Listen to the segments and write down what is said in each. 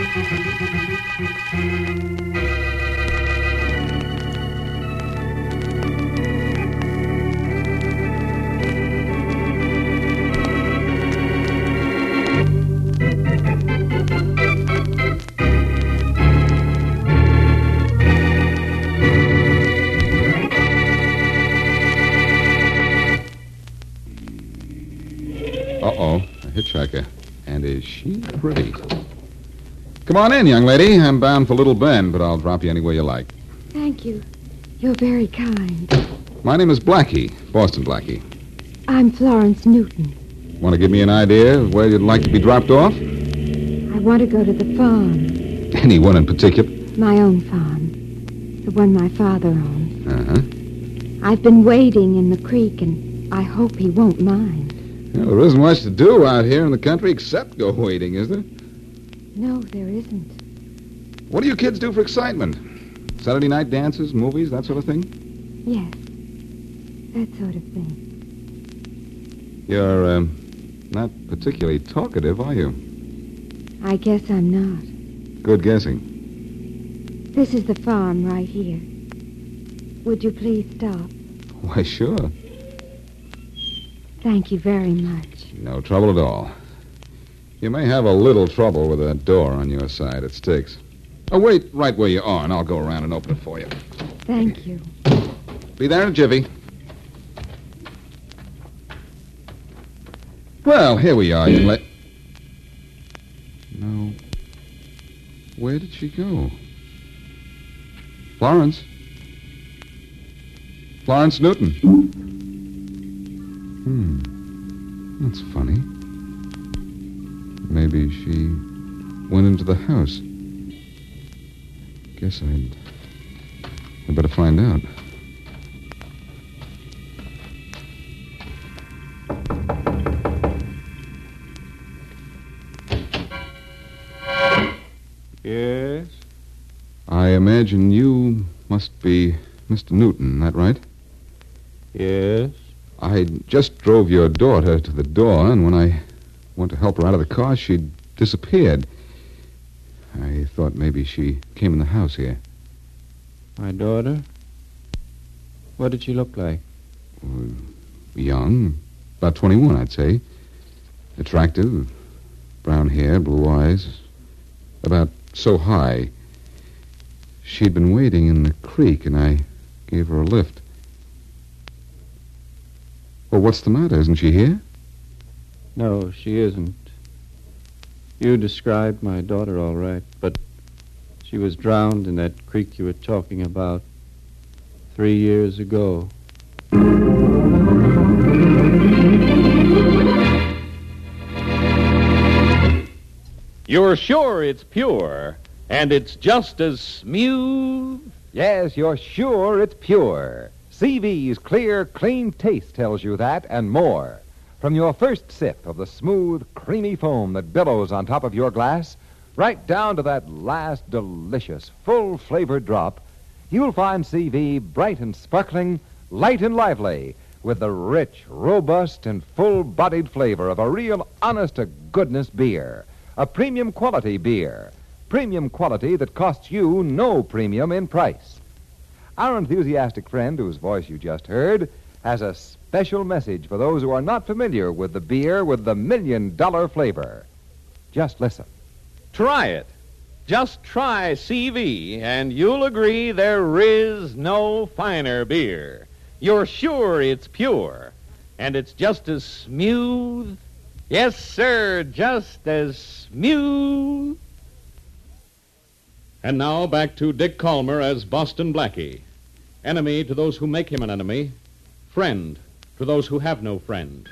Uh-oh, a hitchhiker. And is she pretty? Come on in, young lady. I'm bound for Little Bend, but I'll drop you anywhere you like. Thank you. You're very kind. My name is Blackie, Boston Blackie. I'm Florence Newton. Want to give me an idea of where you'd like to be dropped off? I want to go to the farm. Anyone in particular? My own farm. The one my father owns. Uh-huh. I've been wading in the creek, and I hope he won't mind. Well, there isn't much to do out here in the country except go wading, is there? No, there isn't. What do you kids do for excitement? Saturday night dances, movies, that sort of thing? Yes, that sort of thing. You're, not particularly talkative, are you? I guess I'm not. Good guessing. This is the farm right here. Would you please stop? Why, sure. Thank you very much. No trouble at all. You may have a little trouble with that door on your side. It sticks. Oh, wait right where you are, and I'll go around and open it for you. Thank you. Be there in a jiffy. Well, here we are, young lady. No. Where did she go? Florence? Florence Newton. That's funny. Maybe she went into the house. Guess I'd better find out. Yes? I imagine you must be Mr. Newton, that right? Yes? I just drove your daughter to the door, and when I went to help her out of the car, she'd disappeared. I thought maybe she came in the house here. My daughter? What did she look like? Young, about 21, I'd say. Attractive, brown hair, blue eyes, about so high. She'd been wading in the creek, and I gave her a lift. Well, what's the matter? Isn't she here? No, she isn't. You described my daughter all right, but she was drowned in that creek you were talking about 3 years ago. You're sure it's pure, and it's just as smooth? Yes, you're sure it's pure. CV's clear, clean taste tells you that and more. From your first sip of the smooth, creamy foam that billows on top of your glass, right down to that last delicious, full-flavored drop, you'll find CV bright and sparkling, light and lively, with the rich, robust, and full-bodied flavor of a real honest-to-goodness beer. A premium quality beer. Premium quality that costs you no premium in price. Our enthusiastic friend, whose voice you just heard, has a special message for those who are not familiar with the beer with the $1 million flavor. Just listen. Try it. Just try CV, and you'll agree there is no finer beer. You're sure it's pure, and it's just as smooth. Yes, sir, just as smooth. And now back to Dick Calmer as Boston Blackie. Enemy to those who make him an enemy. Friend to those who have no friend.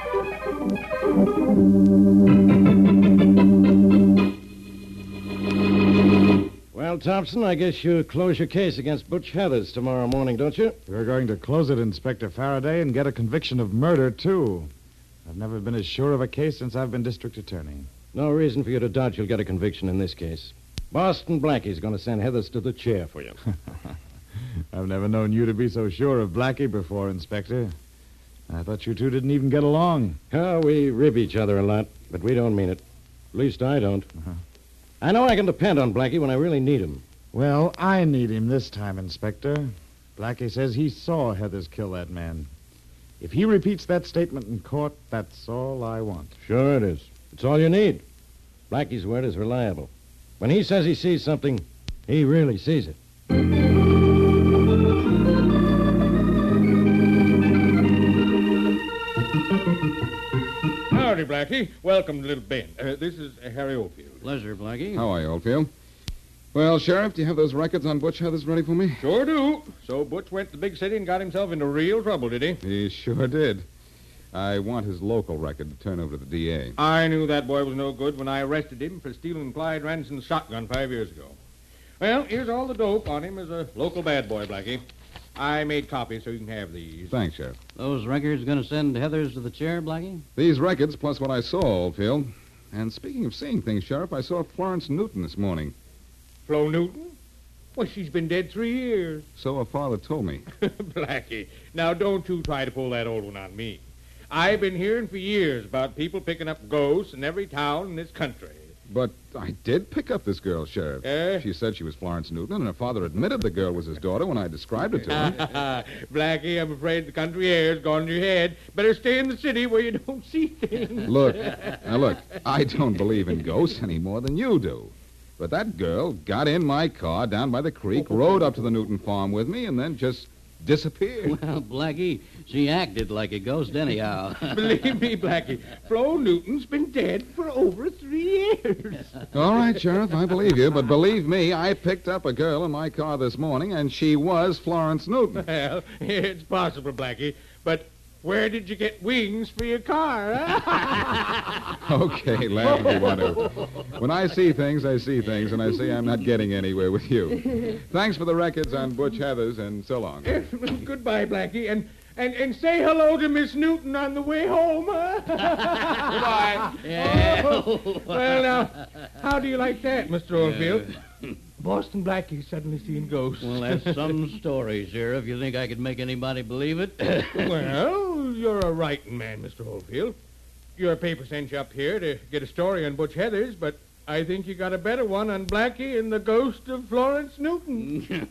Well, Thompson, I guess you close your case against Butch Heathers tomorrow morning, don't you? We're going to close it, Inspector Faraday, and get a conviction of murder, too. I've never been as sure of a case since I've been district attorney. No reason for you to doubt you'll get a conviction in this case. Boston Blackie's going to send Heathers to the chair for you. I've never known you to be so sure of Blackie before, Inspector. I thought you two didn't even get along. Oh, we rib each other a lot, but we don't mean it. At least I don't. I know I can depend on Blackie when I really need him. Well, I need him this time, Inspector. Blackie says he saw Heathers kill that man. If he repeats that statement in court, that's all I want. Sure it is. It's all you need. Blackie's word is reliable. When he says he sees something, he really sees it. Howdy, Blackie. Welcome to Little Bend. This is Harry Oldfield. Pleasure, Blackie. How are you, Oldfield? Well, Sheriff, do you have those records on Butch Heathers ready for me? Sure do. So Butch went to the big city and got himself into real trouble, did he? He sure did. I want his local record to turn over to the DA. I knew that boy was no good when I arrested him for stealing Clyde Ranson's shotgun 5 years ago. Well, here's all the dope on him as a local bad boy, Blackie. I made copies so you can have these. Thanks, Sheriff. Those records going to send Heathers to the chair, Blackie? These records plus what I saw, Oldfield. And speaking of seeing things, Sheriff, I saw Florence Newton this morning. Flo Newton? Well, she's been dead 3 years. So her father told me. Blackie, now don't you try to pull that old one on me. I've been hearing for years about people picking up ghosts in every town in this country. But I did pick up this girl, Sheriff. Eh? She said she was Florence Newton, and her father admitted the girl was his daughter when I described her to him. Blackie, I'm afraid the country air's gone to your head. Better stay in the city where you don't see things. Look, I don't believe in ghosts any more than you do. But that girl got in my car down by the creek, rode up to the Newton farm with me, and then just disappeared. Well, Blackie, she acted like a ghost anyhow. Believe me, Blackie, Flo Newton's been dead for over 3 years. All right, Sheriff, I believe you, but believe me, I picked up a girl in my car this morning, and she was Florence Newton. Well, it's possible, Blackie, but where did you get wings for your car, huh? Okay, laugh if you want to. When I see things, I see things, and I see I'm not getting anywhere with you. Thanks for the records on Butch Heathers, and so long. Goodbye, Blackie, and say hello to Miss Newton on the way home, huh? Goodbye. Yeah. Oh, well, now, how do you like that, Mr. Oldfield? Boston Blackie suddenly seeing ghosts. Well, that's some story, Sheriff. You think I could make anybody believe it? Well, you're a writing man, Mr. Oldfield. Your paper sent you up here to get a story on Butch Heathers, but I think you got a better one on Blackie and the ghost of Florence Newton.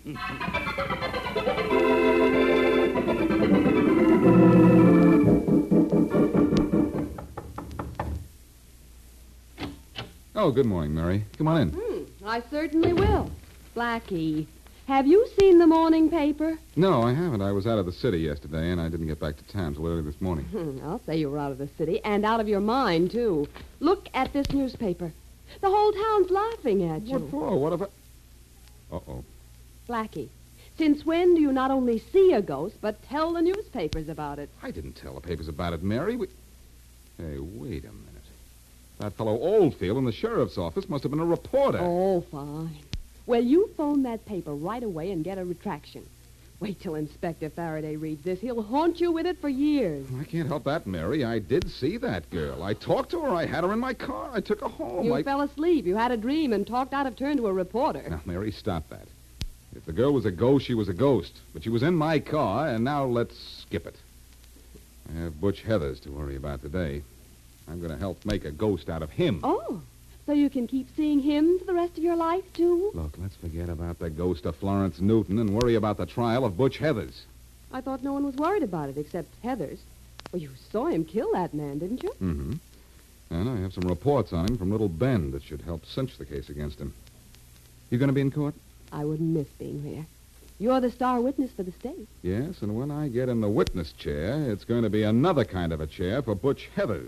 Oh, good morning, Mary. Come on in. I certainly will. Blackie, have you seen the morning paper? No, I haven't. I was out of the city yesterday, and I didn't get back to town till early this morning. I'll say you were out of the city, and out of your mind, too. Look at this newspaper. The whole town's laughing at you. What for? What if I... Uh-oh. Blackie, since when do you not only see a ghost, but tell the newspapers about it? I didn't tell the papers about it, Mary. Hey, wait a minute. That fellow Oldfield in the sheriff's office must have been a reporter. Oh, fine. Well, you phone that paper right away and get a retraction. Wait till Inspector Faraday reads this. He'll haunt you with it for years. I can't help that, Mary. I did see that girl. I talked to her. I had her in my car. I took her home. You fell asleep. You had a dream and talked out of turn to a reporter. Now, Mary, stop that. If the girl was a ghost, she was a ghost. But she was in my car, and now let's skip it. I have Butch Heathers to worry about today. I'm going to help make a ghost out of him. Oh, so you can keep seeing him for the rest of your life, too? Look, let's forget about the ghost of Florence Newton and worry about the trial of Butch Heathers. I thought no one was worried about it except Heathers. Well, you saw him kill that man, didn't you? Mm-hmm. And I have some reports on him from Little Bend that should help cinch the case against him. You going to be in court? I wouldn't miss being there. You're the star witness for the state. Yes, and when I get in the witness chair, it's going to be another kind of a chair for Butch Heathers.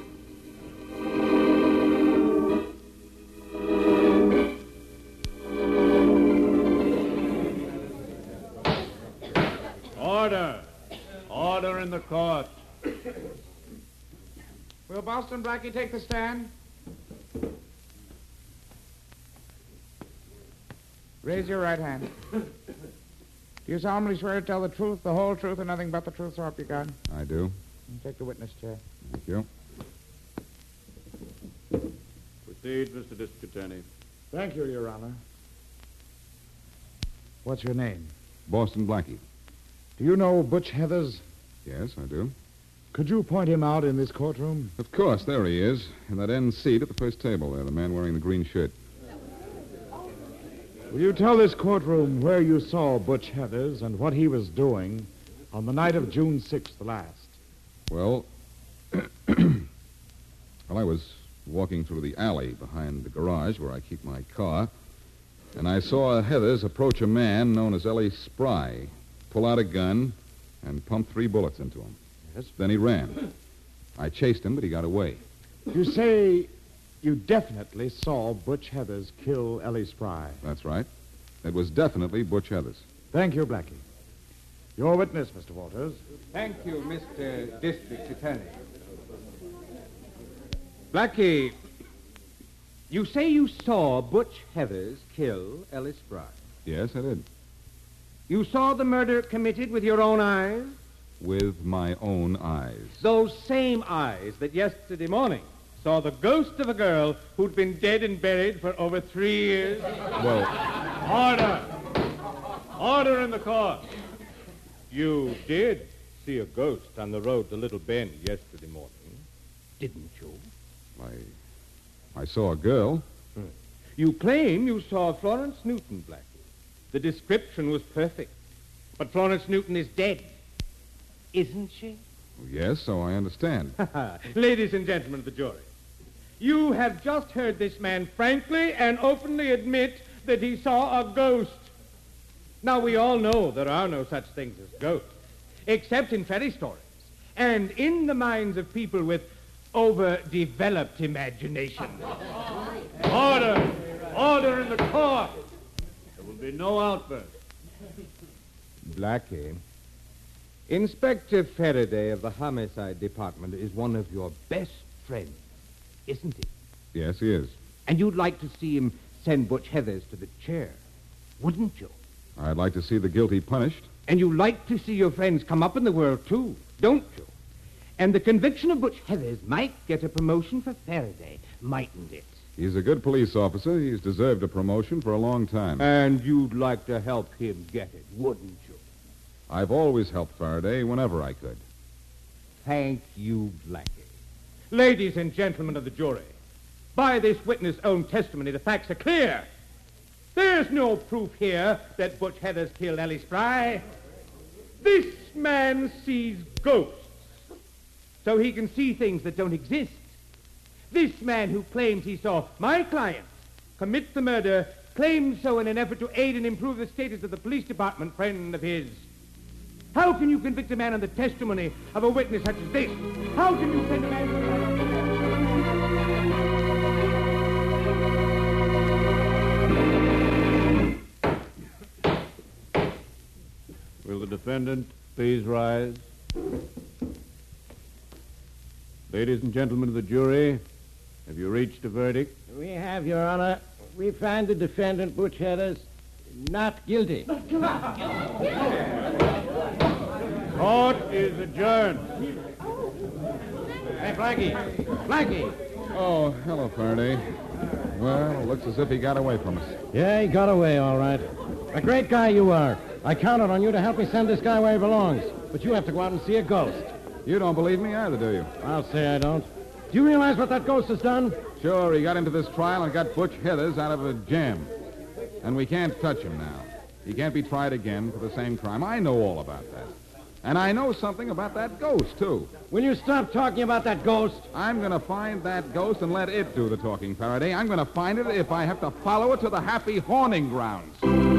Order. Order in the court. Will Boston Blackie take the stand? Raise your right hand. Do you solemnly swear to tell the truth, the whole truth, and nothing but the truth, so help you God? I do. Take the witness chair. Thank you. Proceed, Mr. District Attorney. Thank you, Your Honor. What's your name? Boston Blackie. Do you know Butch Heathers? Yes, I do. Could you point him out in this courtroom? Of course, there he is, in that end seat at the first table there, the man wearing the green shirt. Will you tell this courtroom where you saw Butch Heathers and what he was doing on the night of June 6th last? Well, I was walking through the alley behind the garage where I keep my car, and I saw Heathers approach a man known as Ellie Spry, pull out a gun, and pump 3 bullets into him. Yes. Then he ran. I chased him, but he got away. You say you definitely saw Butch Heathers kill Ellie Spry. That's right. It was definitely Butch Heathers. Thank you, Blackie. Your witness, Mr. Walters. Thank you, Mr. District Attorney. Blackie, you say you saw Butch Heathers kill Ellie Spry. Yes, I did. You saw the murder committed with your own eyes? With my own eyes. Those same eyes that yesterday morning saw the ghost of a girl who'd been dead and buried for over 3 years? Well, Order! Order in the court. You did see a ghost on the road to Little Bend yesterday morning, didn't you? I saw a girl. You claim you saw Florence Newton, Blackie. The description was perfect. But Florence Newton is dead. Isn't she? Yes, so I understand. Ladies and gentlemen of the jury, you have just heard this man frankly and openly admit that he saw a ghost. Now, we all know there are no such things as ghosts, except in fairy stories and in the minds of people with overdeveloped imagination. Order! Order in the court! There will be no outburst. Blackie, Inspector Faraday of the Homicide Department is one of your best friends, isn't he? Yes, he is. And you'd like to see him send Butch Heathers to the chair, wouldn't you? I'd like to see the guilty punished. And you like to see your friends come up in the world, too, don't you? And the conviction of Butch Heathers might get a promotion for Faraday, mightn't it? He's a good police officer. He's deserved a promotion for a long time. And you'd like to help him get it, wouldn't you? I've always helped Faraday whenever I could. Thank you, Blackie. Ladies and gentlemen of the jury, by this witness' own testimony, the facts are clear. There's no proof here that Butch Heathers killed Ellie Spry. This man sees ghosts, so he can see things that don't exist. This man who claims he saw my client commit the murder claims so in an effort to aid and improve the status of the police department friend of his. How can you convict a man on the testimony of a witness such as this? How can you send a man to... Will the defendant please rise? Ladies and gentlemen of the jury, have you reached a verdict? We have, Your Honor. We find the defendant, Butch Heathers, not guilty. Court is adjourned. Hey, Blackie. Blackie. Oh, hello, Faraday. Well, it looks as if he got away from us. Yeah, he got away, all right. A great guy you are. I counted on you to help me send this guy where he belongs. But you have to go out and see a ghost. You don't believe me either, do you? I'll say I don't. Do you realize what that ghost has done? Sure, he got into this trial and got Butch Heathers out of a jam. And we can't touch him now. He can't be tried again for the same crime. I know all about that. And I know something about that ghost, too. Will you stop talking about that ghost? I'm going to find that ghost and let it do the talking, Faraday. I'm going to find it if I have to follow it to the happy haunting grounds.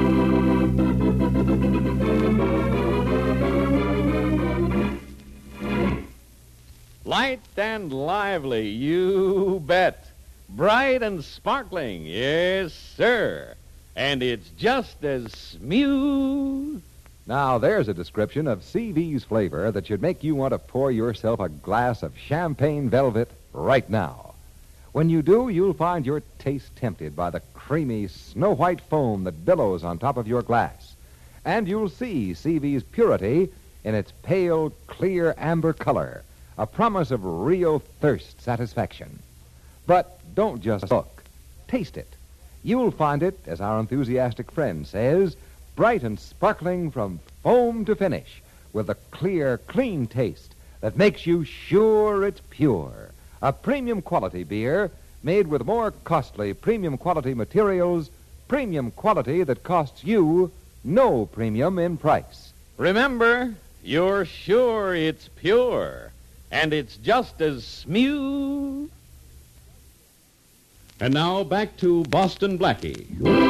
Light and lively, you bet. Bright and sparkling, yes, sir. And it's just as smooth. Now, there's a description of CV's flavor that should make you want to pour yourself a glass of champagne velvet right now. When you do, you'll find your taste tempted by the creamy, snow-white foam that billows on top of your glass. And you'll see CV's purity in its pale, clear amber color, a promise of real thirst satisfaction. But don't just look. Taste it. You'll find it, as our enthusiastic friend says, bright and sparkling from foam to finish, with a clear, clean taste that makes you sure it's pure. A premium quality beer made with more costly premium quality materials premium quality that costs you no premium in price. Remember, you're sure it's pure, and it's just as smooth. And now back to Boston Blackie.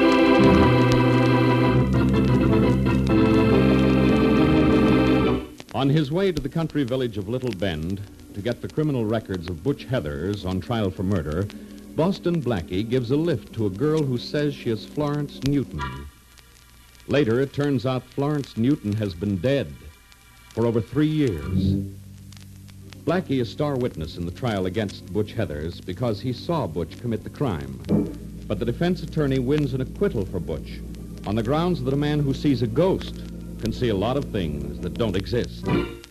On his way to the country village of Little Bend to get the criminal records of Butch Heathers on trial for murder, Boston Blackie gives a lift to a girl who says she is Florence Newton. Later, it turns out Florence Newton has been dead for over 3 years. Blackie is star witness in the trial against Butch Heathers because he saw Butch commit the crime. But the defense attorney wins an acquittal for Butch on the grounds that a man who sees a ghost can see a lot of things that don't exist.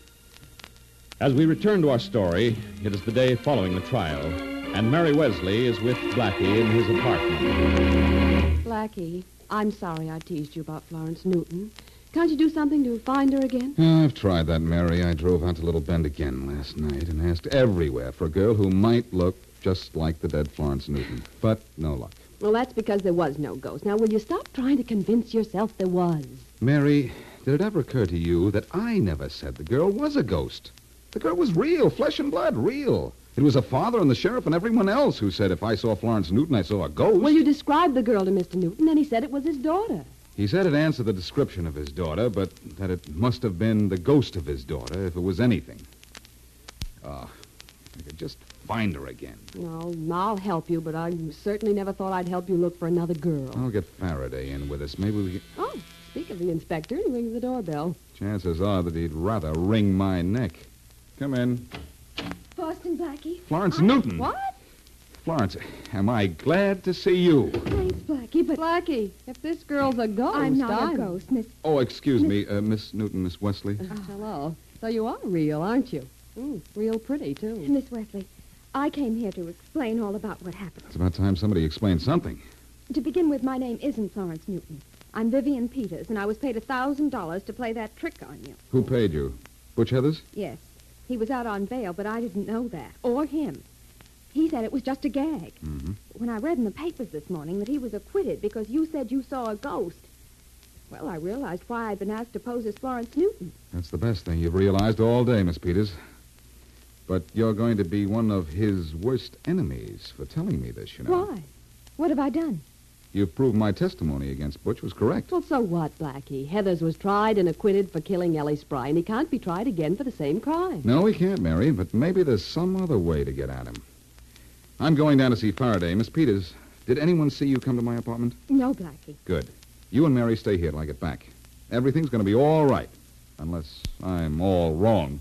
As we return to our story, it is the day following the trial, and Mary Wesley is with Blackie in his apartment. Blackie, I'm sorry I teased you about Florence Newton. Can't you do something to find her again? I've tried that, Mary. I drove out to Little Bend again last night and asked everywhere for a girl who might look just like the dead Florence Newton. But no luck. Well, that's because there was no ghost. Now, will you stop trying to convince yourself there was? Mary, did it ever occur to you that I never said the girl was a ghost? The girl was real, flesh and blood, real. It was her father and the sheriff and everyone else who said if I saw Florence Newton, I saw a ghost. Well, you described the girl to Mr. Newton, and he said it was his daughter. He said it answered the description of his daughter, but that it must have been the ghost of his daughter if it was anything. Oh, if I could just find her again. Well, I'll help you, but I certainly never thought I'd help you look for another girl. I'll get Faraday in with us. Maybe we can... Oh, speak of the inspector, he rings the doorbell. Chances are that he'd rather wring my neck. Come in. Boston Blackie. Florence Newton. What? Florence, am I glad to see you. Thanks, Blackie, but Blackie, if this girl's a ghost, I'm not a ghost, Miss... Oh, excuse me, Miss Newton, Miss Wesley. Hello. So you are real, aren't you? Real pretty, too. Miss Wesley, I came here to explain all about what happened. It's about time somebody explained something. To begin with, my name isn't Florence Newton. I'm Vivian Peters, and I was paid $1,000 to play that trick on you. Who paid you? Butch Heathers? Yes. He was out on bail, but I didn't know that. Or him. He said it was just a gag. Mm-hmm. When I read in the papers this morning that he was acquitted because you said you saw a ghost, well, I realized why I'd been asked to pose as Florence Newton. That's the best thing you've realized all day, Miss Peters. But you're going to be one of his worst enemies for telling me this, you know. Why? What have I done? You've proved my testimony against Butch was correct. Well, so what, Blackie? Heathers was tried and acquitted for killing Ellie Spry, and he can't be tried again for the same crime. No, he can't, Mary, but maybe there's some other way to get at him. I'm going down to see Faraday. Miss Peters, did anyone see you come to my apartment? No, Blackie. Good. You and Mary stay here till I get back. Everything's going to be all right, unless I'm all wrong.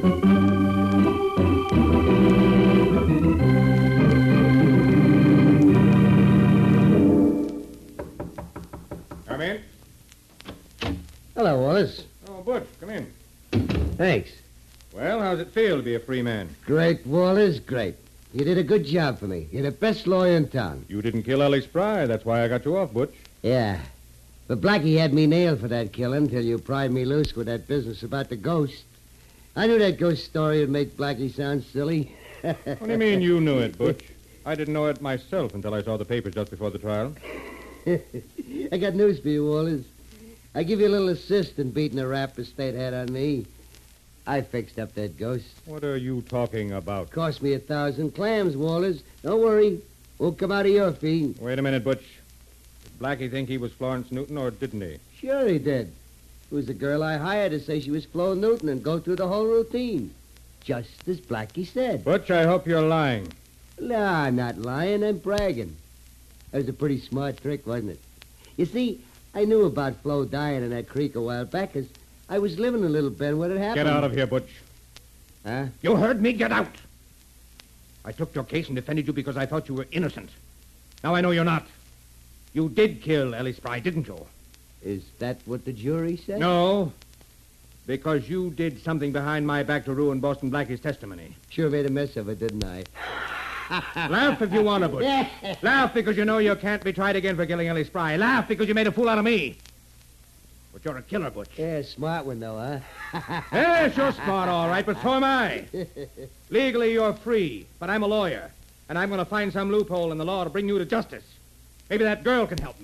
Come in. Hello, Wallace. Oh, Butch, come in. Thanks. Well, how's it feel to be a free man? Great, Wallace, great. You did a good job for me. You're the best lawyer in town. You didn't kill Ellie Spry. That's why I got you off, Butch. Yeah. But Blackie had me nailed for that killing till you pried me loose with that business about the ghost. I knew that ghost story would make Blackie sound silly. What do you mean you knew it, Butch? I didn't know it myself until I saw the papers just before the trial. I got news for you, Wallace. I give you a little assist in beating the rap the state had on me. I fixed up that ghost. What are you talking about? Cost me 1,000 clams, Wallace. Don't worry. Won't come out of your fee. Wait a minute, Butch. Did Blackie think he was Florence Newton, or didn't he? Sure he did. It was the girl I hired to say she was Flo Newton and go through the whole routine. Just as Blackie said. Butch, I hope you're lying. No, I'm not lying. I'm bragging. That was a pretty smart trick, wasn't it? You see, I knew about Flo dying in that creek a while back because I was living in Little Bend when it happened. Get out of here, Butch. Huh? You heard me. Get out. I took your case and defended you because I thought you were innocent. Now I know you're not. You did kill Ellie Spry, didn't you? Is that what the jury said? No, because you did something behind my back to ruin Boston Blackie's testimony. Sure made a mess of it, didn't I? Laugh if you want to, Butch. Laugh because you know you can't be tried again for killing Ellie Spry. Laugh because you made a fool out of me. But you're a killer, Butch. Yeah, smart one, though, huh? Yes, you're smart, all right, but so am I. Legally, you're free, but I'm a lawyer, and I'm going to find some loophole in the law to bring you to justice. Maybe that girl can help me.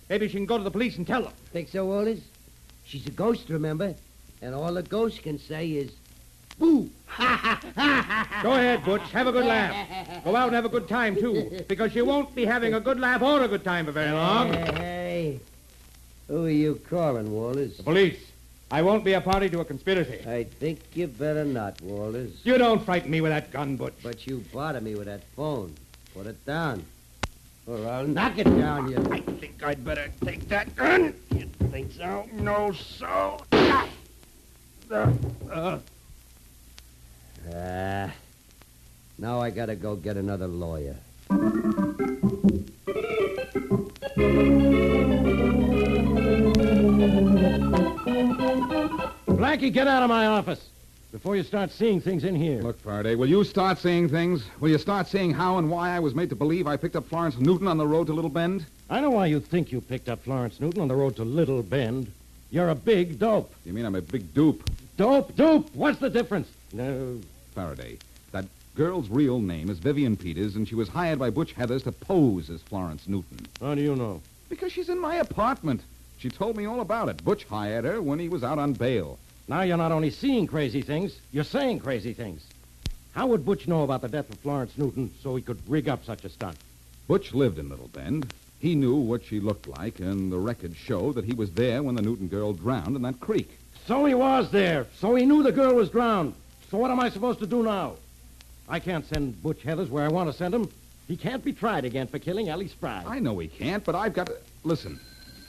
Maybe she can go to the police and tell them. Think so, Walters? She's a ghost, remember? And all a ghost can say is, boo! Go ahead, Butch. Have a good laugh. Go out and have a good time, too, because you won't be having a good laugh or a good time for very long. Hey. Who are you calling, Walters? The police. I won't be a party to a conspiracy. I think you better not, Walters. You don't frighten me with that gun, Butch. But you bother me with that phone. Put it down. Or I'll knock it down, you. I think I'd better take that gun. You think so? No, so. Now I gotta go get another lawyer. Blackie, get out of my office before you start seeing things in here. Look, Faraday, will you start seeing things? Will you start seeing how and why I was made to believe I picked up Florence Newton on the road to Little Bend? I know why you think you picked up Florence Newton on the road to Little Bend. You're a big dope. You mean I'm a big dupe? Dope? What's the difference? No. Faraday, that girl's real name is Vivian Peters, and she was hired by Butch Heathers to pose as Florence Newton. How do you know? Because she's in my apartment. She told me all about it. Butch hired her when he was out on bail. Now you're not only seeing crazy things, you're saying crazy things. How would Butch know about the death of Florence Newton so he could rig up such a stunt? Butch lived in Little Bend. He knew what she looked like, and the records show that he was there when the Newton girl drowned in that creek. So he was there. So he knew the girl was drowned. So what am I supposed to do now? I can't send Butch Heathers where I want to send him. He can't be tried again for killing Ellie Spry. I know he can't, but I've got to... Listen.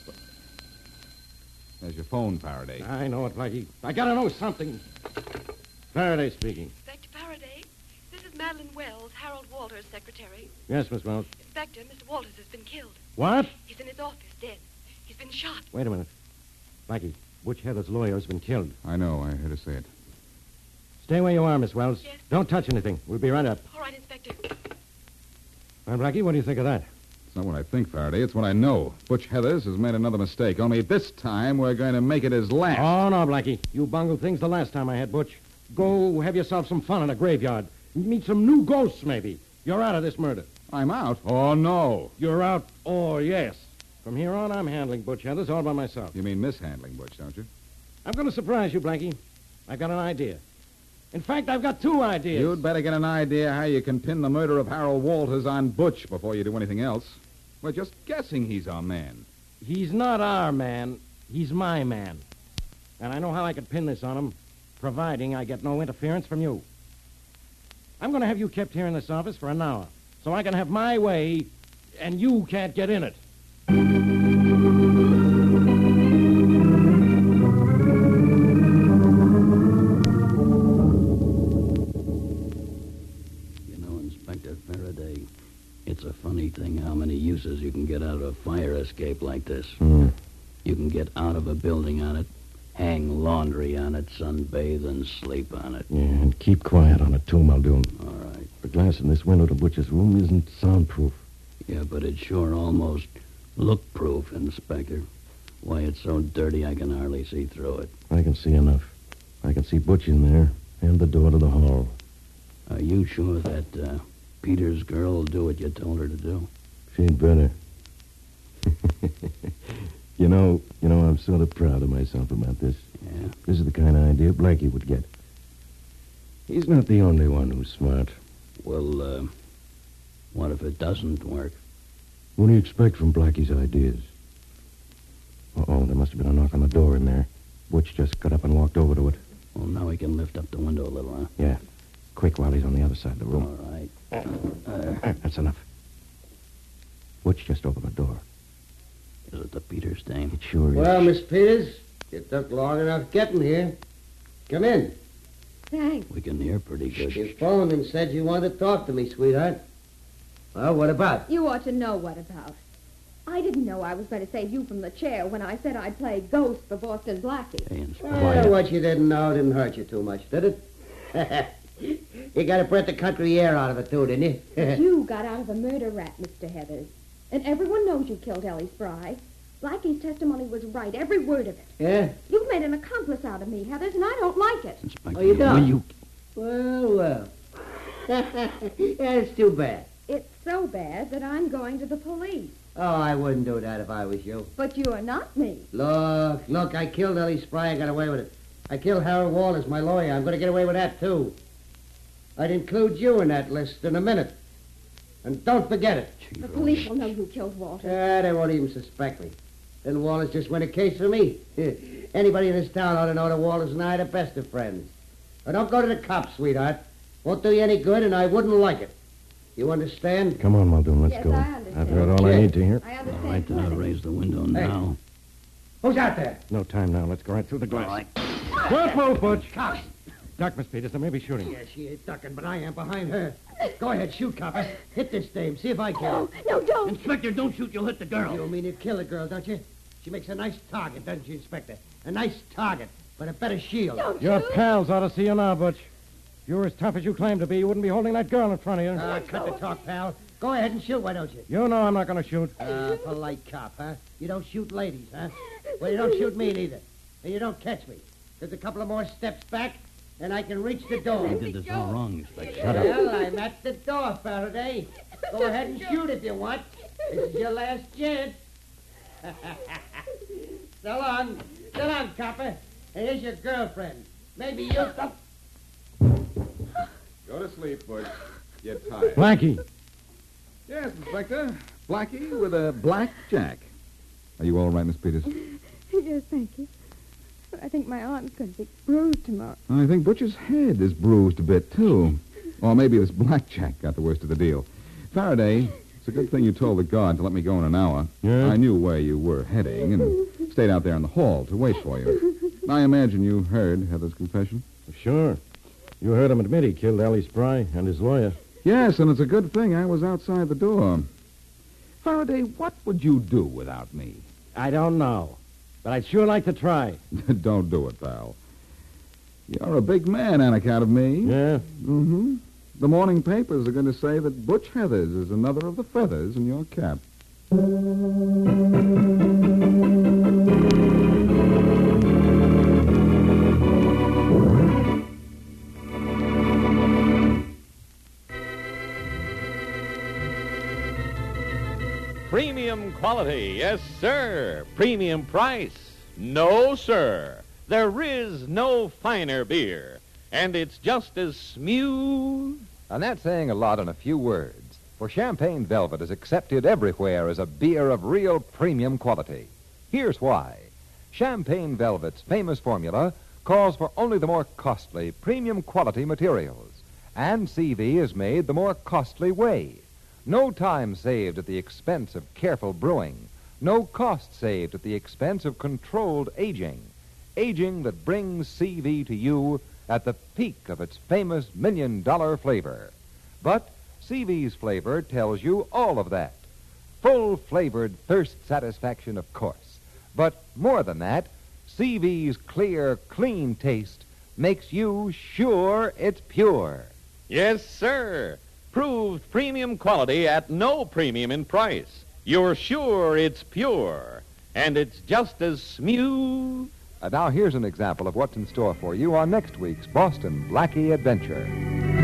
There's your phone, Faraday. I know it, Blackie. I gotta know something. Faraday speaking. Inspector Faraday, this is Madeline Wells, Harold Walters' secretary. Yes, Miss Wells. Inspector, Mr. Walters has been killed. What? He's in his office, dead. He's been shot. Wait a minute. Blackie, Butch Heathers' lawyer has been killed. I know. I heard her say it. Stay where you are, Miss Wells. Yes. Don't touch anything. We'll be right up. All right, Inspector. Well, Blackie, what do you think of that? It's not what I think, Faraday. It's what I know. Butch Heathers has made another mistake. Only this time we're going to make it his last. Oh, no, Blackie. You bungled things the last time I had Butch. Go have yourself some fun in a graveyard. Meet some new ghosts, maybe. You're out of this murder. I'm out? Oh, no. You're out? Oh, yes. From here on, I'm handling Butch Heathers all by myself. You mean mishandling Butch, don't you? I'm going to surprise you, Blackie. I've got an idea. In fact, I've got two ideas. You'd better get an idea how you can pin the murder of Harold Walters on Butch before you do anything else. We're just guessing he's our man. He's not our man. He's my man. And I know how I could pin this on him, providing I get no interference from you. I'm going to have you kept here in this office for an hour, so I can have my way, and you can't get in it. It's a funny thing how many uses you can get out of a fire escape like this. You can get out of a building on it, hang laundry on it, sunbathe, and sleep on it. Yeah, and keep quiet on it, too, Muldoon. All right. The glass in this window to Butch's room isn't soundproof. Yeah, but it's sure almost look-proof, Inspector. Why, it's so dirty I can hardly see through it. I can see enough. I can see Butch in there, and the door to the hall. Are you sure that Peter's girl will do what you told her to do? She'd better. You know, I'm sort of proud of myself about this. Yeah? This is the kind of idea Blackie would get. He's not the only one who's smart. Well, what if it doesn't work? What do you expect from Blackie's ideas? Uh-oh, there must have been a knock on the door in there. Butch just got up and walked over to it. Well, now we can lift up the window a little, huh? Yeah. Quick, while he's on the other side of the room. All right. That's enough. Butch just opened the door. Is it the Peters dame? It sure is. Well, Miss Peters, you took long enough getting here. Come in. Thanks. We can hear pretty good. You phoned and said you wanted to talk to me, sweetheart. Well, what about? You ought to know what about. I didn't know I was going to save you from the chair when I said I'd play ghost for Boston Blackie. Hey, Well, what you didn't know didn't hurt you too much, did it? You got to breath the country air out of it, too, didn't you? But you got out of a murder rap, Mr. Heathers. And everyone knows you killed Ellie Spry. Blackie's testimony was right, every word of it. Yeah? You've made an accomplice out of me, Heathers, and I don't like it. Inspector, Oh, you don't? will you... Well. Yeah, it's too bad. It's so bad that I'm going to the police. Oh, I wouldn't do that if I was you. But you are not me. Look, I killed Ellie Spry. I got away with it. I killed Harold Wallace, my lawyer. I'm going to get away with that, too. I'd include you in that list in a minute. And don't forget it. The police will know who killed Walter. They won't even suspect me. Then Wallace just win a case for me. Anybody in this town ought to know that Wallace and I are the best of friends. But don't go to the cops, sweetheart. Won't do you any good, and I wouldn't like it. You understand? Come on, Muldoon, let's Yes, go. I understand. I've heard all I need to hear. I All understand. right, raise the window now. Who's out there? No time now. Let's go right through the glass. All right. Don't move, Butch. Cops. Duck, Miss Peters. There may be shooting. Yeah, she ain't ducking, but I am behind her. Go ahead, shoot, copper. Hit this dame. See if I can. No, don't. Inspector, don't shoot. You'll hit the girl. You mean you kill a girl, don't you? She makes a nice target, doesn't she, Inspector? A nice target, but a better shield. Don't Your shoot. pals ought to see you now, Butch. If you were as tough as you claim to be, you wouldn't be holding that girl in front of you. Cut the talk, pal. Go ahead and shoot, why don't you? You know I'm not going to shoot. Polite cop, huh? You don't shoot ladies, huh? Well, you don't shoot me neither. And you don't catch me. There's a couple of more steps back, and I can reach the door. You did this all wrong, Inspector. Well, I'm at the door, Faraday. Go ahead and shoot if you want. This is your last chance. So long. So long, copper. And here's your girlfriend. Maybe you'll... Go to sleep, Butch. Get tired. Blackie. Yes, Inspector. Blackie with a black jack. Are you all right, Miss Peters? Yes, thank you. But I think my arm's going to be bruised tomorrow. I think Butch's head is bruised a bit, too. Or maybe this blackjack got the worst of the deal. Faraday, it's a good thing you told the guard to let me go in an hour. Yeah? I knew where you were heading and stayed out there in the hall to wait for you. I imagine you heard Heather's confession? Sure. You heard him admit he killed Ellie Spry and his lawyer. Yes, and it's a good thing I was outside the door. Faraday, what would you do without me? I don't know. But I'd sure like to try. Don't do it, pal. You're a big man on account of me. Yeah? Mm-hmm. The morning papers are going to say that Butch Heathers is another of the feathers in your cap. Premium quality, yes, sir. Premium price, no, sir. There is no finer beer, and it's just as smooth. And that's saying a lot in a few words. For Champagne Velvet is accepted everywhere as a beer of real premium quality. Here's why. Champagne Velvet's famous formula calls for only the more costly premium quality materials. And CV is made the more costly way. No time saved at the expense of careful brewing. No cost saved at the expense of controlled aging. Aging that brings CV to you at the peak of its famous $1 million flavor. But CV's flavor tells you all of that. Full-flavored thirst satisfaction, of course. But more than that, CV's clear, clean taste makes you sure it's pure. Yes, sir. Proved premium quality at no premium in price. You're sure it's pure, and it's just as smooth. Now here's an example of what's in store for you on next week's Boston Blackie Adventure.